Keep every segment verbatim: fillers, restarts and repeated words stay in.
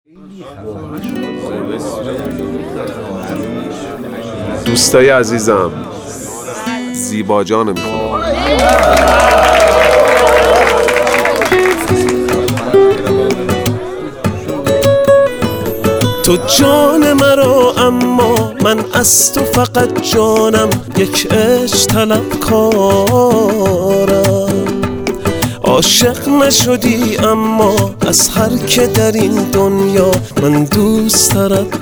دوستای عزیزم، زیبا جانو میخوام. تو جان مرا اما من از تو فقط جانم، یک عشق طلب کارم. عاشق نشدی اما از هر که در این دنیا من دوست ترت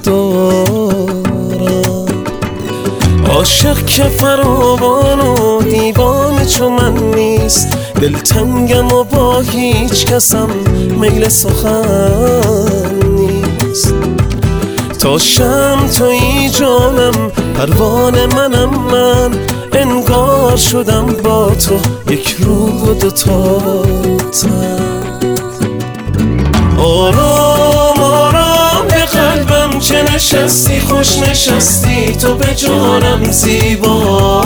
دارم. عاشق که فراوان و دیوانه چو من نیست، دلتنگم و با هیچ کسم میل سخن نیست. تا شم تویی جانم، پروانه منم من، انگار شدم با تو یک روح و دوتا تن. آرام آرام به قلبم چه نشستی، خوش نشستی تو به جانم زیبا.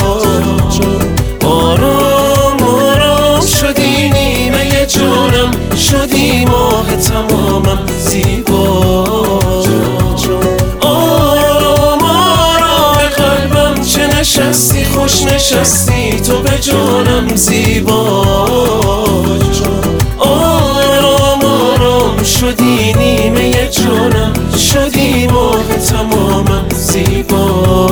آرام آرام شدی نیمه جانم، شدی ماه تمامم زیبا. آرام آرام به قلبم چه نشستی، خوش نشستی تو به جانم زیبا. آرام آرام شدی نیمه جانم، شدی ماه تمامم زیبا.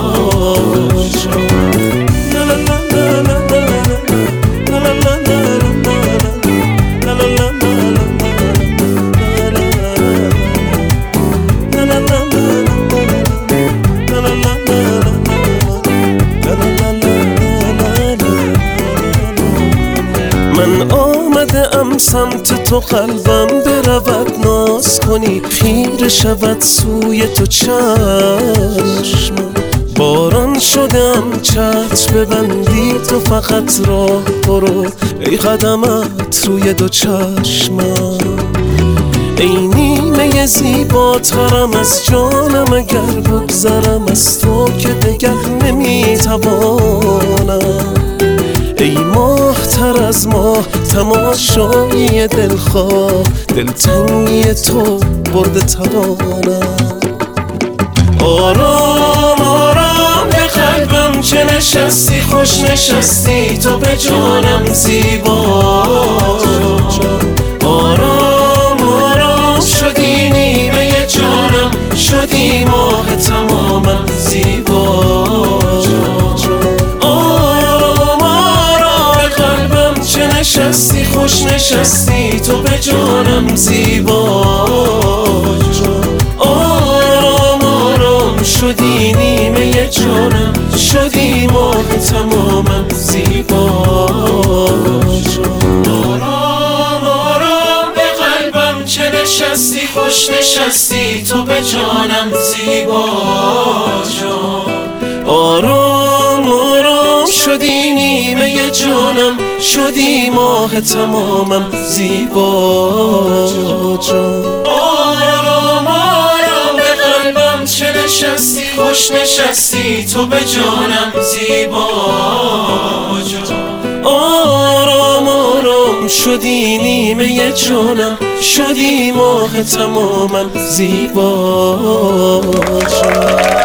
من آمده ام سمت تو، قلبم برود ناز کنی، خیره شود سوی تو چشم. باران شدم چتر ببندی تو فقط راه برو، ای قدمت روی دو چشمم. ای نیمه زیباترم از جانم، اگر بگذرم از تو که دگر نمیتوانم. ای ماه تر از ماه، تماشایی دلخواه، دلتنگی تو برده توانم. آرام آرام به قلبم چه نشستی، خوش نشستی تو به جانم زیبا. آرام آرام شدی نیمه جانم، شدی ماه تمامم زیبا. نشستی خوش نشستی تو به جانم زیبا. آرام آرام شدی نیمه جانم، شدی ماه تمامم زیبا. آرام آرام به قلبم چه نشستی، خوش نشستی تو به جانم زیبا. آرام آرام شدی نیمه جانم، شدی ماه تمامم زیبا. آرام آرام به قلبم چه نشستی، خوش نشستی تو به جانم زیبا. آرام آرام شدی نیمه جانم، شدی ماه تمامم زیبا.